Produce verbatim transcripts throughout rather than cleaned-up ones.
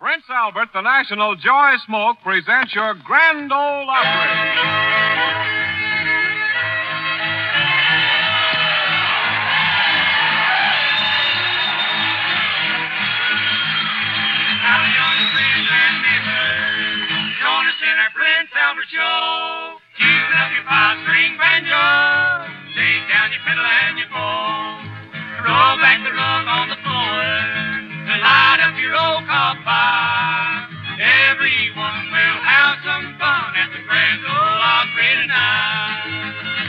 Prince Albert, the National Joy Smoke, presents your Grand Ole Opry. Prince Albert Show. Tune up your five-string banjo. Take down your fiddle and your bow. Roll back the rug on the floor. Light up your old cob fire. Everyone will have some fun at the Grand Ole Opry tonight.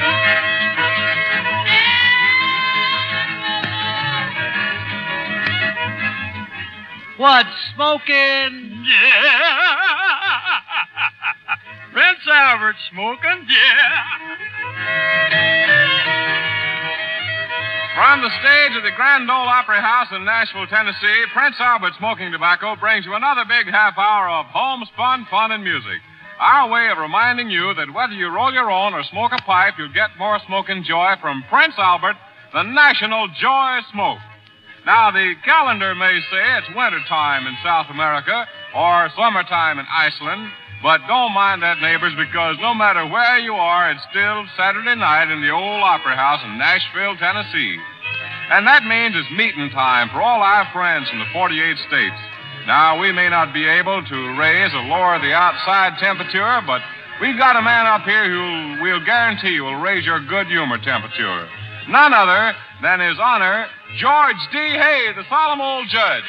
What's smoking? Yeah. Prince Albert smoking, yeah. From the stage of the Grand Ole Opry House in Nashville, Tennessee, Prince Albert Smoking Tobacco brings you another big half hour of homespun fun and music. Our way of reminding you that whether you roll your own or smoke a pipe, you'll get more smoking joy from Prince Albert, the National Joy Smoke. Now, the calendar may say it's wintertime in South America or summertime in Iceland, but don't mind that, neighbors, because no matter where you are, it's still Saturday night in the old Opry House in Nashville, Tennessee. And that means it's meeting time for all our friends from the forty-eight states. Now, we may not be able to raise or lower the outside temperature, but we've got a man up here who we'll guarantee will raise your good humor temperature. None other than His Honor, George D. Hay, the solemn old judge.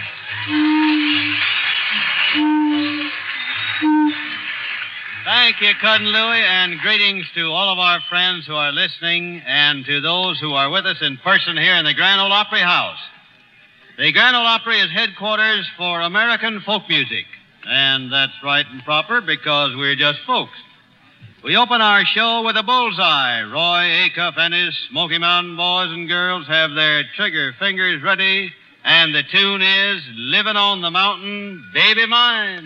Thank you, Cousin Louie, and greetings to all of our friends who are listening and to those who are with us in person here in the Grand Ole Opry House. The Grand Ole Opry is headquarters for American folk music, and that's right and proper because we're just folks. We open our show with a bullseye. Roy Acuff and his Smoky Mountain boys and girls have their trigger fingers ready, and the tune is Living on the Mountain, Baby Mine.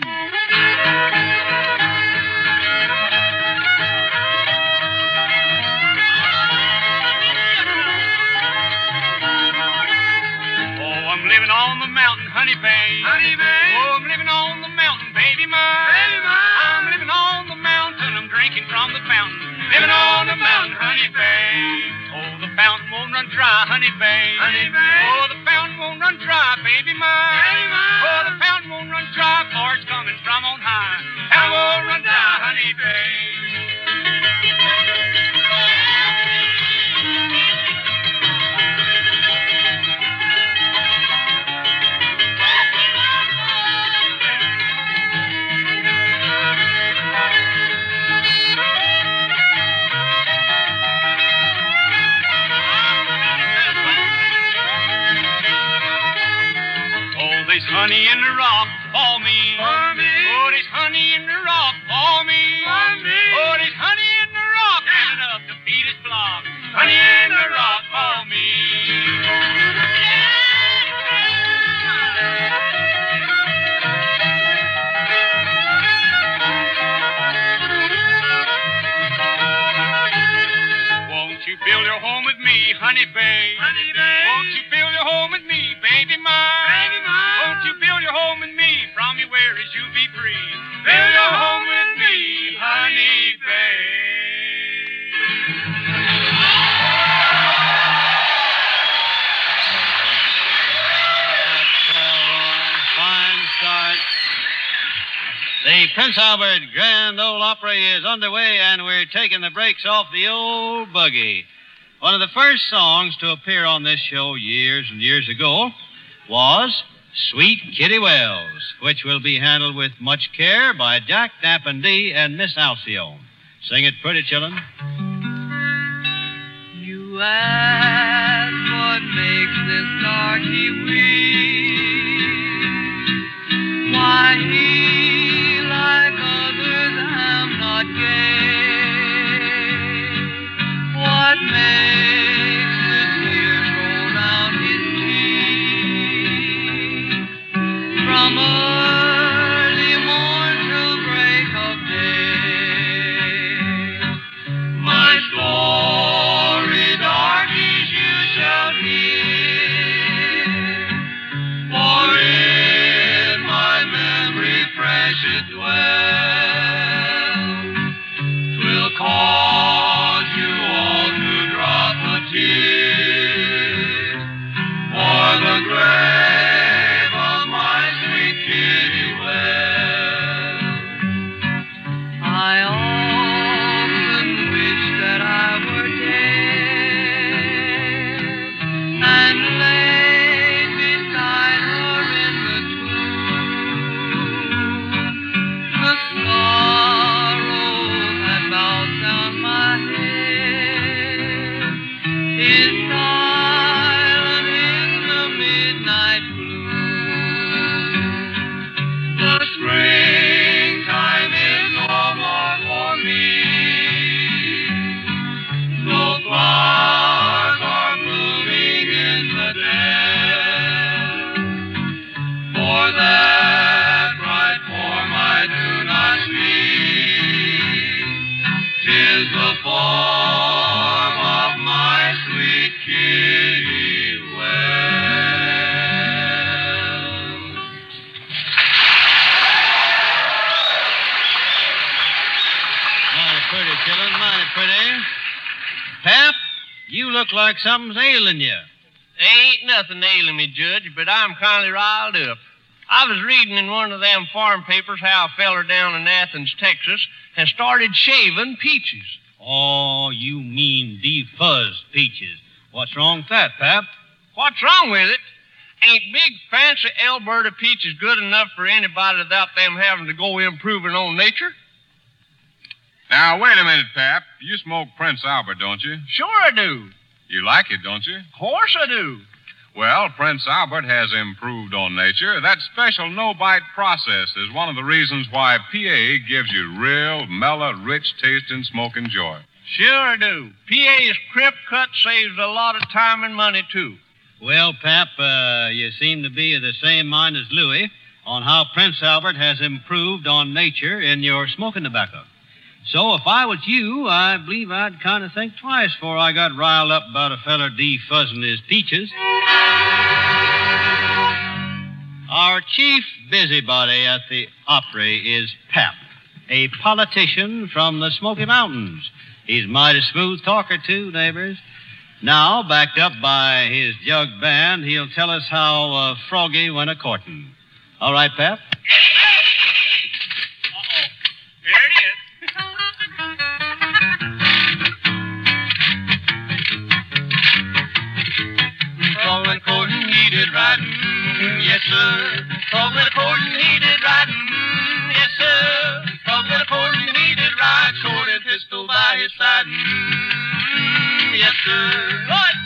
I'm living on the mountain, honey babe. Honey babe. Oh, I'm living on the mountain, baby mine. Baby mine. I'm living on the mountain, I'm drinking from the fountain. Living on the mountain, honey babe. Oh, the fountain won't run dry, honey babe. Honey babe. Oh, the fountain won't run dry, baby mine. Baby mine. Oh, the fountain won't run dry, for it's coming from on high. And it won't run dry, honey babe. There's honey in the rock for me. For me. Oh, there's honey in the rock for me. For me. Oh, there's honey in the rock and enough to feed his flock. Honey in the rock for me. Won't you build your home with me, honey babe? Honey babe. Won't you build your home with me, baby mine? Baby mine. Won't you build your home with me? From your worries you'll be free. Build your home with me, honey babe. Fine start. The Prince Albert Grand Ole Opry is underway, and we're taking the brakes off the old buggy. One of the first songs to appear on this show years and years ago was Sweet Kitty Wells, which will be handled with much care by Jack Knapp and Dee and Miss Alcyone. Sing it pretty, children. You ask what makes this darky weep. Why he, like others, am not gay. What makes the tears roll down his cheek? From early morn till break of day, my story, darkies, you shall hear. look like something's ailing you. Ain't nothing ailing me, Judge, but I'm kind of riled up. I was reading in one of them farm papers how a feller down in Athens, Texas, has started shaving peaches. Oh, you mean defuzzed peaches. What's wrong with that, Pap? What's wrong with it? Ain't big, fancy Alberta peaches good enough for anybody without them having to go improving on nature? Now, wait a minute, Pap. You smoke Prince Albert, don't you? Sure I do. You like it, don't you? Of course I do. Well, Prince Albert has improved on nature. That special no-bite process is one of the reasons why P A gives you real, mellow, rich taste in smoking joy. Sure I do. P A's crimp cut saves a lot of time and money, too. Well, Pap, uh, you seem to be of the same mind as Louis on how Prince Albert has improved on nature in your smoking tobacco. So if I was you, I believe I'd kind of think twice before I got riled up about a feller defuzzing his peaches. Our chief busybody at the Opry is Pap, a politician from the Smoky Mountains. He's mighty smooth talker, too, neighbors. Now, backed up by his jug band, he'll tell us how uh, Froggy went a-courting. All right, Pap? Uh-oh. Here it is. Frog went courting, he did right, mm, yes, sir. Frog went courting, he did right, mm, yes, sir. Frog went courting, he did right, sword and pistol by his side, mm, yes, sir. Lord,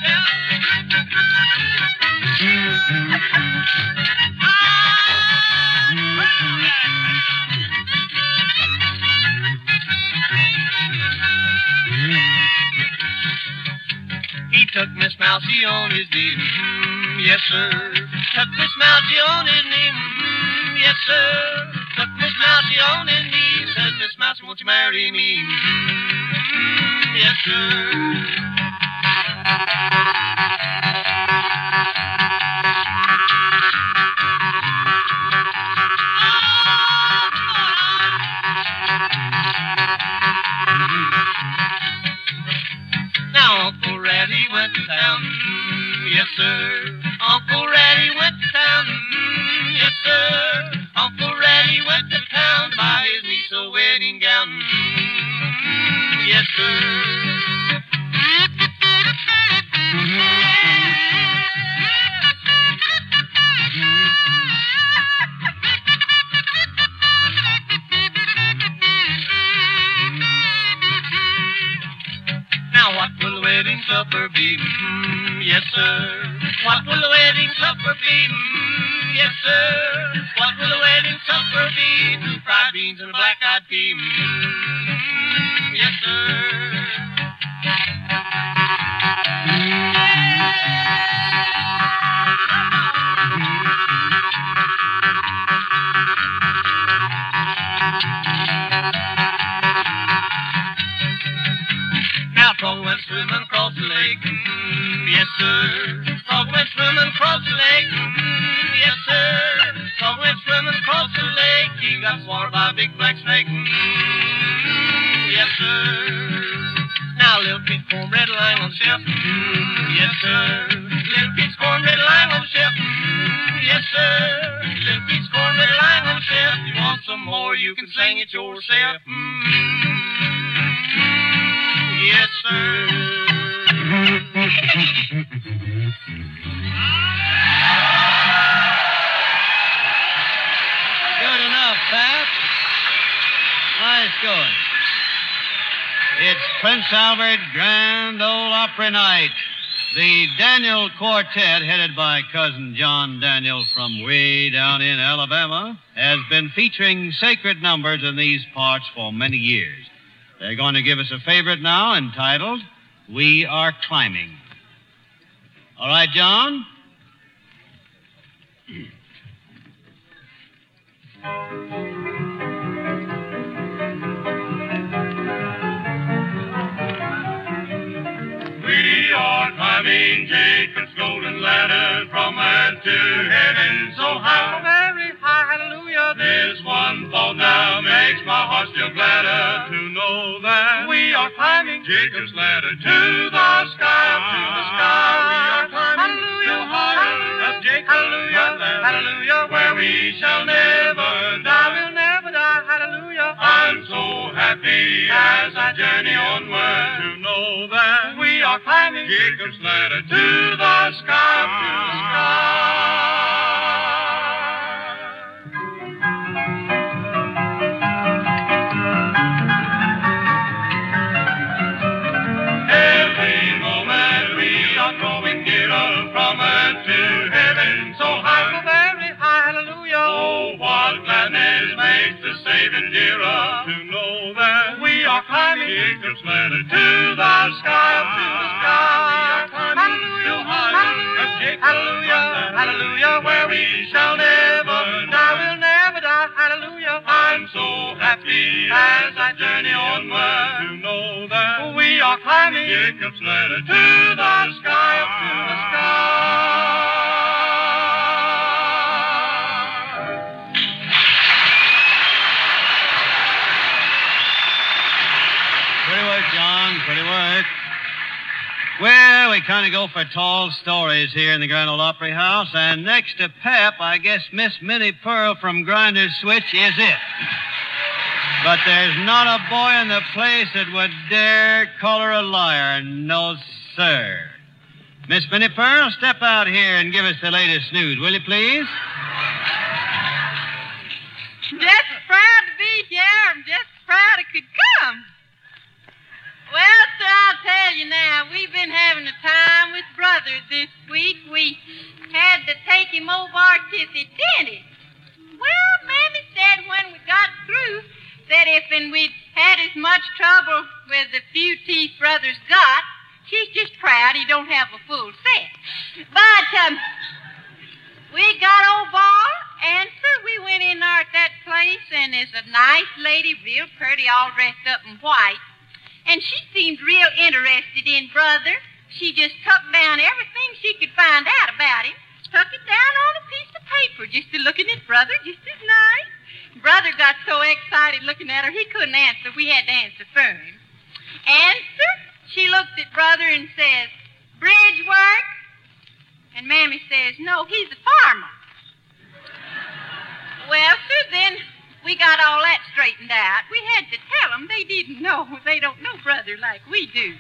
He took Miss Mousy on his knee, mm, yes, sir. Took Miss Mousy on his knee, mm, yes, sir. Took Miss Mousy on his knee, says, Miss Mousy, won't you marry me? Mm, yes, sir. Now Uncle Ratty went to town, mm, yes, sir. Uncle Ratty went to town, mm, yes, sir. Uncle Ratty went to town to buy his niece a wedding gown, mm, yes, sir. Now what will the wedding supper be? Mm, yes, sir. What will the wedding supper be? Mm, yes, sir. What will the wedding supper be? Two fried beans and a black-eyed pea. Mm, yes, sir. Now Frog went swimming across the lake, mm, yes, sir. Frog went swimming across the lake, mm, yes, sir. Frog went swimming across the lake, he got swallowed by a big black snake, mm, yes, sir. Now Little Pete's cornbread lying on the shelf, mm, yes, sir. Little Pete's cornbread lying on the shelf, mm, yes, sir. Little Pete's cornbread lying on the shelf. You want some more, you can sing it yourself, mm, yes, sir. Good enough, Pap. Nice going. It's Prince Albert Grand Ole Opry Night. The Daniel Quartet, headed by cousin John Daniel from way down in Alabama, has been featuring sacred numbers in these parts for many years. They're going to give us a favorite now entitled, We Are Climbing. All right, John? We are climbing Jacob's golden ladder from earth to heaven so high. Very high, hallelujah. This one thought now makes my heart still gladder to know that We are climbing Jacob's ladder to the sky. happy as I journey onward to know that we are climbing Jacob's ladder to the sky, to the sky. Every moment we are growing nearer from earth to heaven, so high, so very high, hallelujah. Oh, what gladness makes the Savior dearer to know that we are climbing Jacob's ladder to the sky, to the sky. Hallelujah, hallelujah, hallelujah, hallelujah, where we shall never die, we'll never die, hallelujah. I'm so happy as I journey onward to know that we are climbing Jacob's ladder to the sky, to the sky. Pretty work, John. Pretty work. Well, we kind of go for tall stories here in the Grand Ole Opry House, and next to Pep, I guess Miss Minnie Pearl from Grinder's Switch is it. But there's not a boy in the place that would dare call her a liar. No, sir. Miss Minnie Pearl, step out here and give us the latest news, will you, please? Just proud to be here. I'm just proud I could come. Well, sir, I'll tell you now, we've been having a time with Brother this week. We had to take him over to the dentist. Well, Mammy said when we got through that if and we'd had as much trouble with the few teeth Brother's got, she's just proud he don't have a full set. But um, we got over, and sir, we went in there at that place, and there's a nice lady, real pretty, all dressed up in white. And she seemed real interested in Brother. She just took down everything she could find out about him, took it down on a piece of paper, just to looking at Brother, just as nice. Brother got so excited looking at her, he couldn't answer. We had to answer for him. Answer? She looked at Brother and says, bridge work? And Mammy says, no, he's a farmer. Well, sir, then we got all that straightened out. We had to tell them they didn't know. They don't know Brother like we do.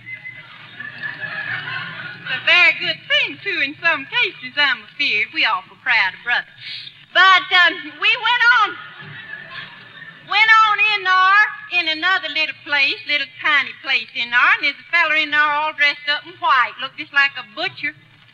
It's a very good thing, too, in some cases, I'm afeard. We awful proud of Brother. But um, we went on, went on in there in another little place, little tiny place in there, and there's a feller in there all dressed up in white, looked just like a butcher.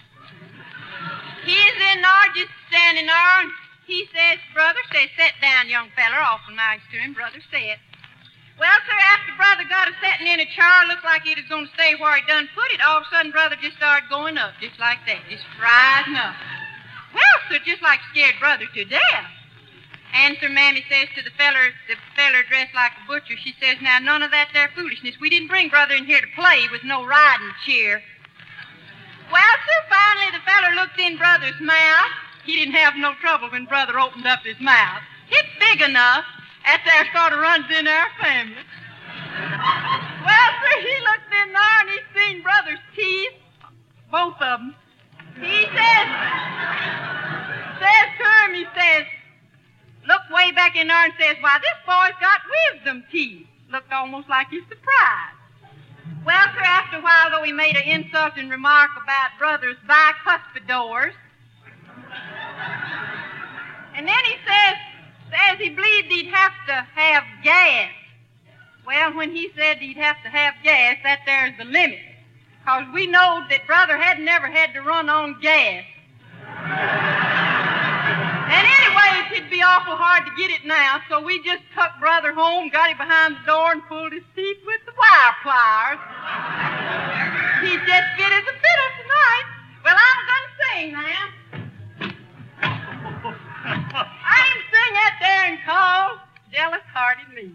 He's in there just standing there, and he says, Brother, says, sit down, young feller. Awful nice to him, Brother said. Well, sir, after Brother got a setting in a chair, looked like he was going to stay where he done put it, all of a sudden Brother just started going up, just like that, just rising up. Well, sir, just like scared Brother to death. And Sir Mammy says to the feller, the feller dressed like a butcher, she says, now, none of that there foolishness. We didn't bring Brother in here to play with no riding chair. Well, sir, finally the feller looked in Brother's mouth. He didn't have no trouble when Brother opened up his mouth. It's big enough. That there sort of runs in our family. Well, sir, he looked in there and he seen Brother's teeth, both of them. He says, says to him, he says, looked way back in there and says, why, this boy's got wisdom teeth. Looked almost like he's surprised. Well, sir, after a while, though, he made an insulting remark about Brother's bicuspidors. And then he says, says he believed he'd have to have gas. Well, when he said he'd have to have gas, that there's the limit. Because we know that Brother had never had to run on gas. And anyways, it'd be awful hard to get it now, so we just took Brother home, got him behind the door, and pulled his teeth with the wire pliers. He's just fit as a fiddle tonight. Well, I'm going to sing now. I'm sing out there and call Jealous-Hearted Me.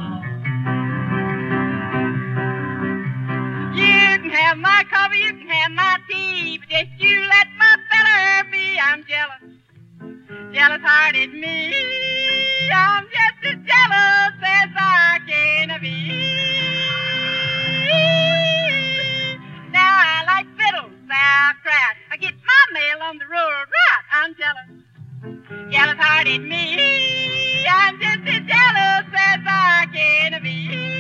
You can have my coffee, you can have my tea, but just you let my feller be. I'm jealous, jealous-hearted me. I'm just as jealous as I can be. Now I like fiddles, sauerkraut. I get my mail on the rural route. I'm jealous. Jealous-hearted me, I'm just as jealous as I can be.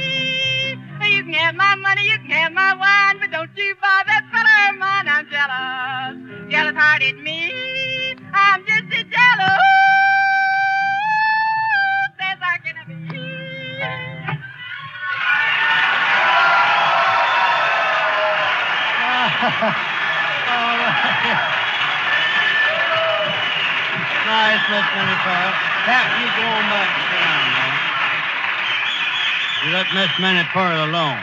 money, you can have my wine, but don't you buy that fella of mine. I'm jealous, jealous-hearted me. I'm just a jealous as I can be. Nice, Miss Minnie Pearl. Cap, you go on back and sit down now. You let Miss Minnie Pearl alone.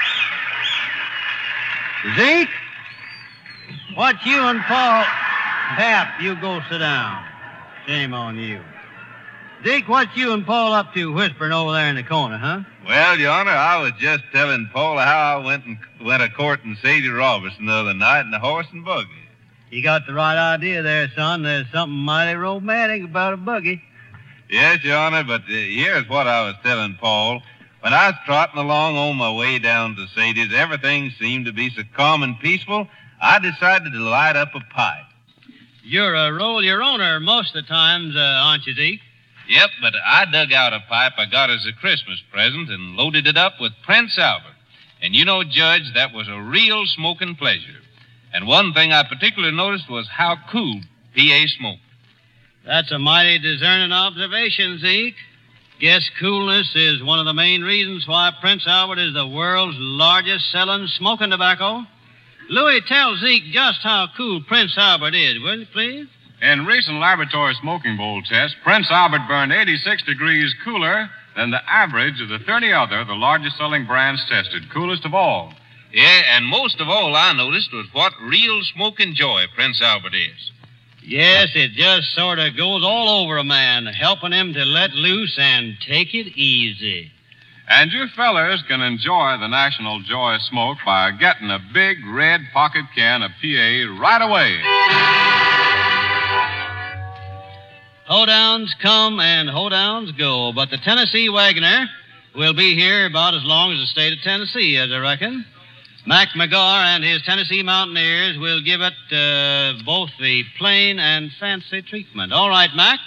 Zeke, what you and Paul... Cap, you go sit down. Shame on you. Zeke, what you and Paul up to whispering over there in the corner, huh? Well, Your Honor, I was just telling Paul how I went and went a courting Sadie Robertson the other night in the horse and buggy. You got the right idea there, son. There's something mighty romantic about a buggy. Yes, Your Honor, but uh, here's what I was telling Paul. When I was trotting along on my way down to Sadie's, everything seemed to be so calm and peaceful, I decided to light up a pipe. You're a roll your owner most of the times, uh, aren't you, Zeke? Yep, but I dug out a pipe I got as a Christmas present and loaded it up with Prince Albert. And you know, Judge, that was a real smoking pleasure. And one thing I particularly noticed was how cool P A smoked. That's a mighty discerning observation, Zeke. Guess coolness is one of the main reasons why Prince Albert is the world's largest selling smoking tobacco. Louis, tell Zeke just how cool Prince Albert is, will you, please? In recent laboratory smoking bowl tests, Prince Albert burned eighty-six degrees cooler than the average of the thirty other, the largest selling brands tested, coolest of all. Yeah, and most of all I noticed was what real smoking joy Prince Albert is. Yes, it just sort of goes all over a man, helping him to let loose and take it easy. And you fellers can enjoy the National Joy Smoke by getting a big red pocket can of P A right away. Hoedowns come and hoedowns go, but the Tennessee Wagoner will be here about as long as the state of Tennessee, as I reckon. Mac McGar and his Tennessee Mountaineers will give it uh, both the plain and fancy treatment. All right, Mac.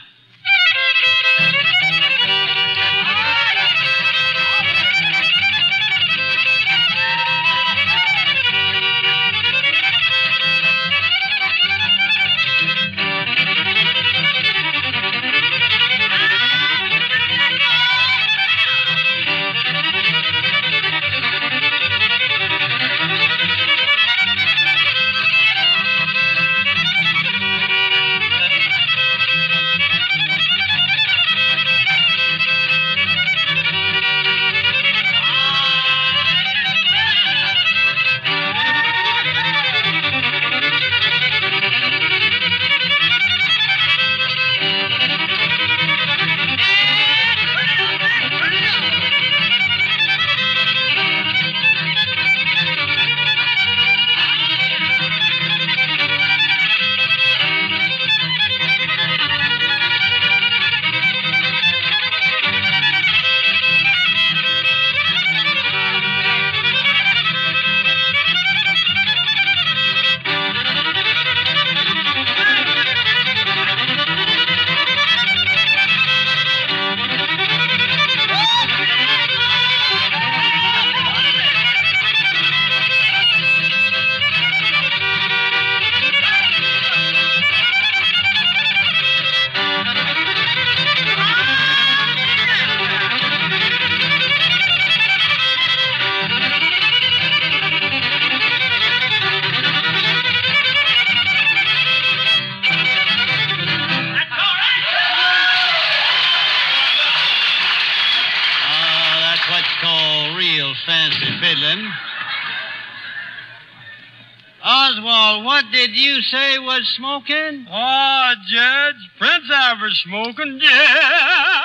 Oswald, what did you say was smoking? Oh, Judge, Prince Albert smoking. Yeah.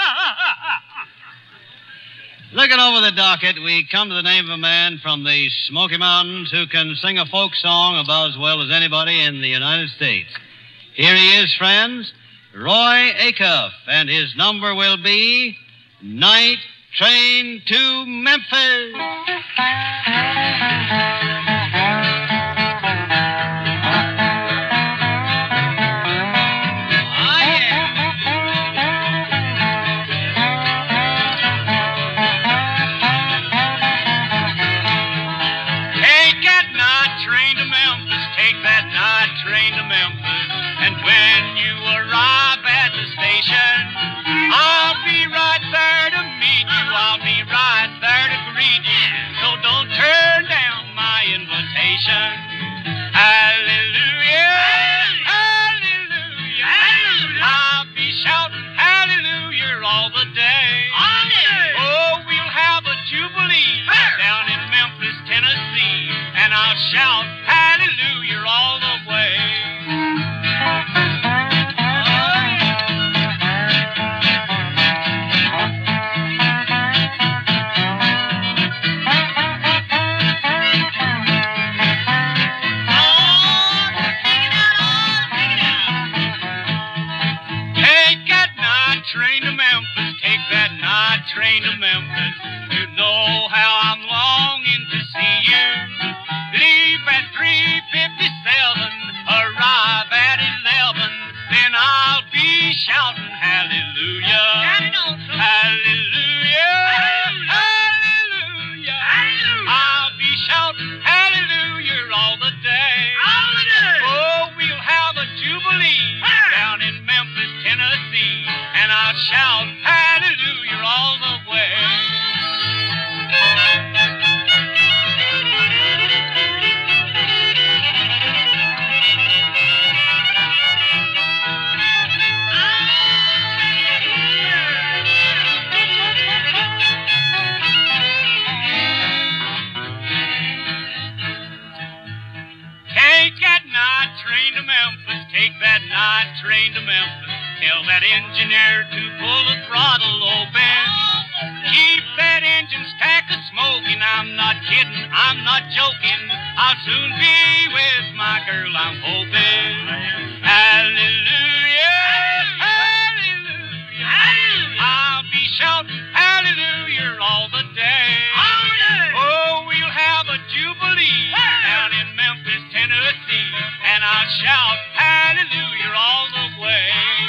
Looking over the docket, we come to the name of a man from the Smoky Mountains who can sing a folk song about as well as anybody in the United States. Here he is, friends, Roy Acuff, and his number will be Night Train to Memphis. train to Memphis, take that night train to Memphis. You know how I'm longing to see you. Leave at three fifty-seven, arrive at eleven, then I'll be shouting hallelujah. Hallelujah. Hallelujah. Hallelujah. I'll be shouting hallelujah all the day. All the day. Oh, we'll have a jubilee down in Memphis, Tennessee, and I'll shout hallelujah all the way. Take that night train to Memphis, take that night train to Memphis. Tell that engineer to pull the throttle open. Keep that engine stack a smoking. I'm not kidding, I'm not joking. I'll soon be with my girl, I'm hoping. Hallelujah, hallelujah, hallelujah. I'll be shouting hallelujah all the day. All day. Oh, we'll have a jubilee down in Memphis, Tennessee, and I'll shout hallelujah all the way.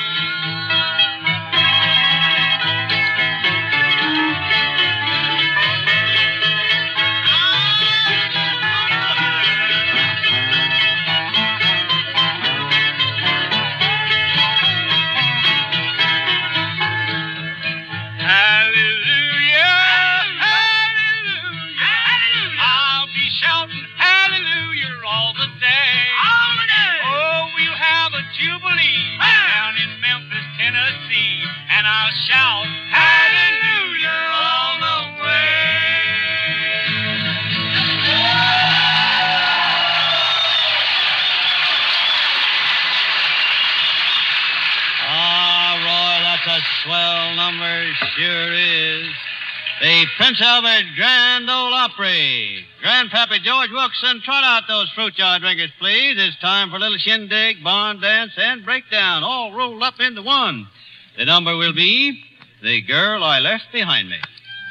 Hallelujah, hallelujah, hallelujah. I'll be shouting hallelujah all the day. All the day. Oh, we'll have a jubilee down in Memphis, Tennessee, and I'll shout hallelujah all the way. Ah, Roy, that's a swell number, sure is. The Prince Albert Grand Ole Opry. Grandpappy George Wilson, trot out those fruit jar drinkers, please. It's time for a little shindig, barn dance, and breakdown, all rolled up into one. The number will be The Girl I Left Behind Me.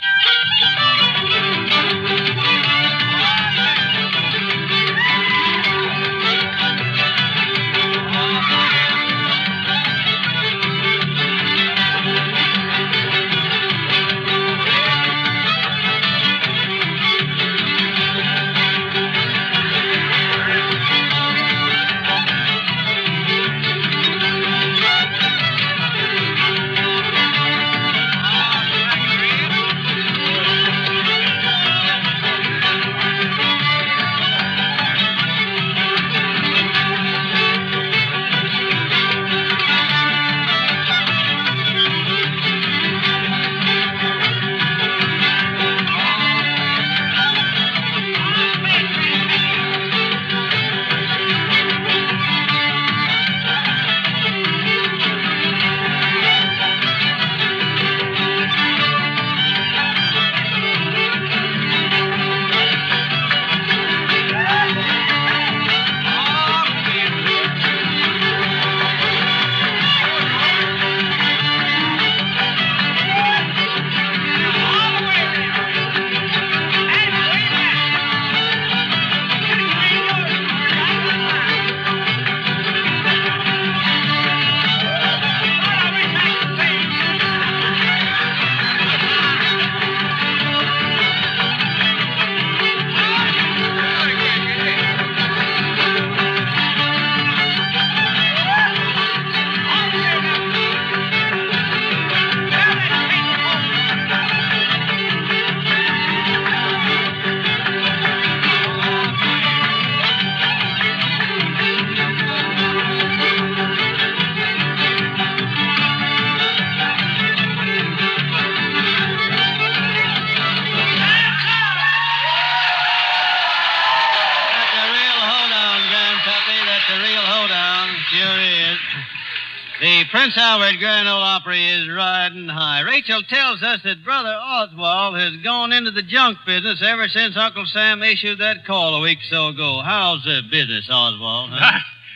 The Prince Albert Grand Ole Opry is riding high. Rachel tells us that Brother Oswald has gone into the junk business ever since Uncle Sam issued that call a week or so ago. How's the business, Oswald? Huh?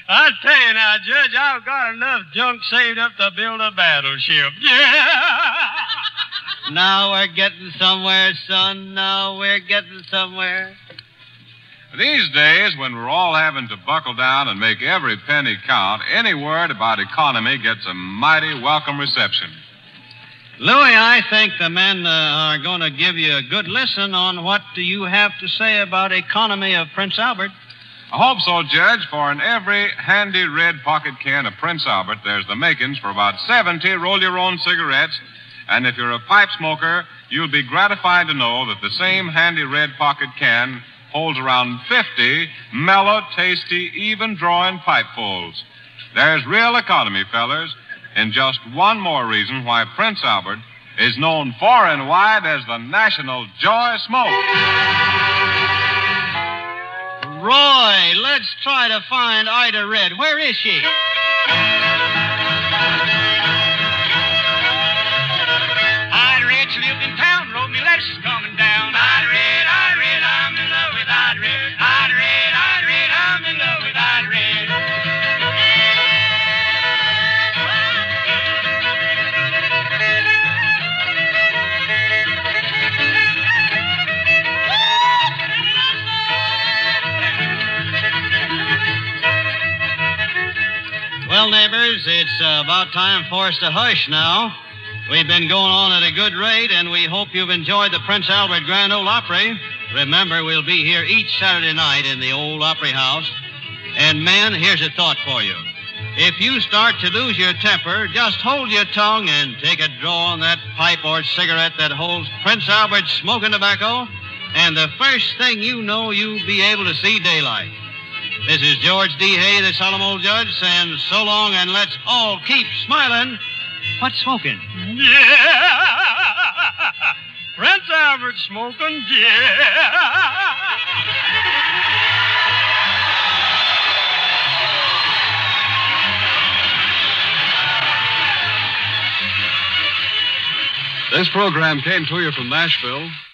I tell you now, Judge, I've got enough junk saved up to build a battleship. Yeah. Now we're getting somewhere, son. Now we're getting somewhere. These days, when we're all having to buckle down and make every penny count, any word about economy gets a mighty welcome reception. Louis, I think the men uh, are going to give you a good listen on what do you have to say about economy of Prince Albert. I hope so, Judge, for in every handy red pocket can of Prince Albert, there's the makings for about seventy roll-your-own cigarettes. And if you're a pipe smoker, you'll be gratified to know that the same handy red pocket can holds around fifty mellow, tasty, even-drawing pipefuls. There's real economy, fellers, and just one more reason why Prince Albert is known far and wide as the national joy smoke. Roy, let's try to find Ida Red. Where is she? Ida Red, she lived in town, wrote me letters, she's coming down. Ida Red, Ida Red, I'm in love with Ida Red. Ida Red, Ida Red, I'm in love with Ida Red. Well, neighbors, it's uh, about time for us to hush now. We've been going on at a good rate, and we hope you've enjoyed the Prince Albert Grand Ole Opry. Remember, we'll be here each Saturday night in the old Opry House. And, men, here's a thought for you. If you start to lose your temper, just hold your tongue and take a draw on that pipe or cigarette that holds Prince Albert's smoking tobacco, and the first thing you know, you'll be able to see daylight. This is George D. Hay, the solemn old judge, saying so long, and let's all keep smiling. What's smoking? Yeah. Prince Albert smoking. Yeah. This program came to you from Nashville